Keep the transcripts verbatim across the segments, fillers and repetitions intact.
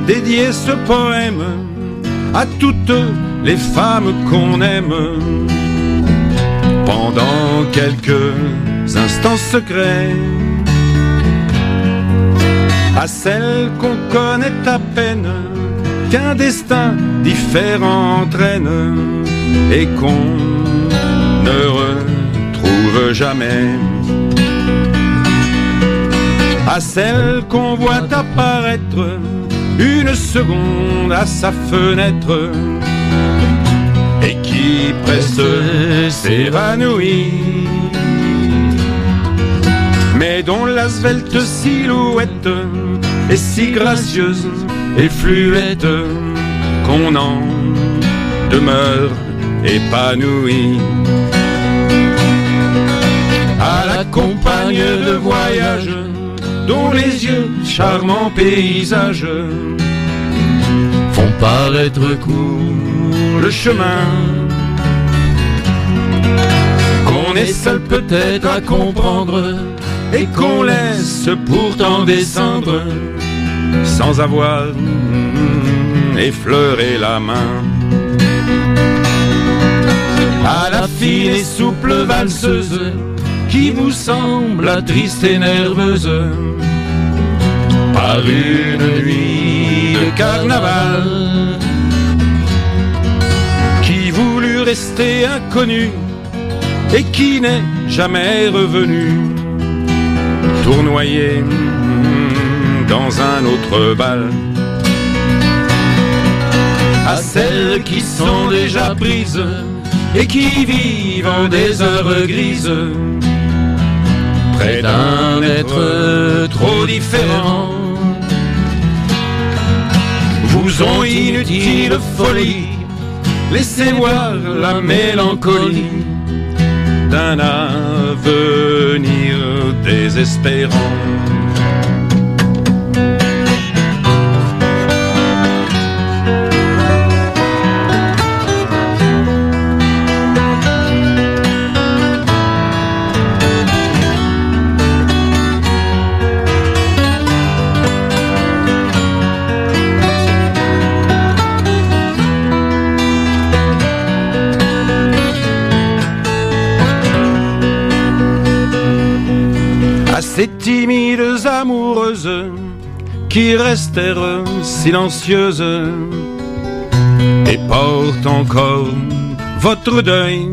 dédier ce poème à toutes les femmes qu'on aime. Pendant quelques instants secrets, à celles qu'on connaît à peine, qu'un destin différent entraîne et qu'on ne retrouve jamais. À celles qu'on voit apparaître une seconde à sa fenêtre et qui presque s'évanouit, mais dont la svelte silhouette est si gracieuse et fluette qu'on en demeure épanoui. À la compagne de voyage dont les yeux, charmants paysages, font paraître court le chemin, qu'on est seul peut-être à comprendre et qu'on laisse pourtant descendre sans avoir effleuré la main. À la fine et souple valseuse qui vous semble triste et nerveuse par une nuit de carnaval, qui voulut rester inconnue et qui n'est jamais revenue, tournoyer dans un autre bal. À celles qui sont déjà prises et qui vivent des heures grises près d'un être trop différent, vous ont inutile folie laissez voir la mélancolie d'un avenir désespérant. Ces timides amoureuses qui restèrent silencieuses et portent encore votre deuil.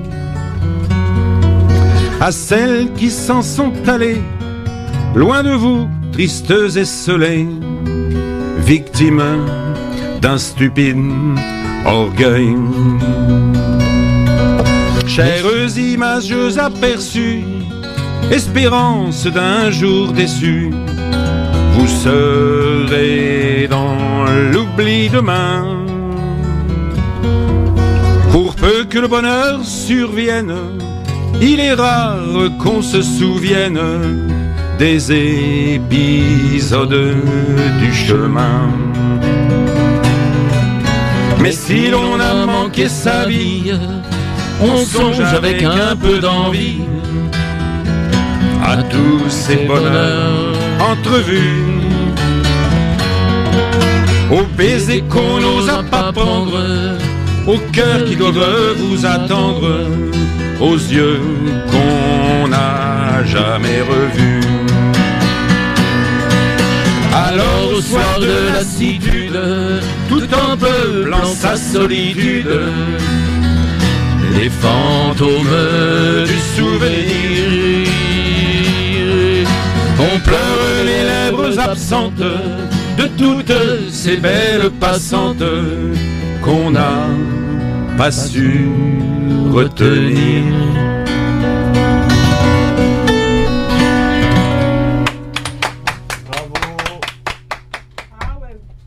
À celles qui s'en sont allées loin de vous, tristes et scellées, victimes d'un stupide orgueil. Chères images aperçues, espérance d'un jour déçu, vous serez dans l'oubli demain. Pour peu que le bonheur survienne, il est rare qu'on se souvienne des épisodes du chemin. Mais si l'on a manqué sa vie, on songe avec un peu d'envie à tous ces bonheurs entrevus, aux baisers qu'on n'osa pas prendre, aux cœurs qui doivent vous attendre, aux yeux qu'on n'a jamais revus. Alors au soir de lassitude, tout en peuplant sa solitude, les fantômes du souvenir, on pleure les lèvres absentes de toutes ces belles passantes qu'on n'a pas su retenir.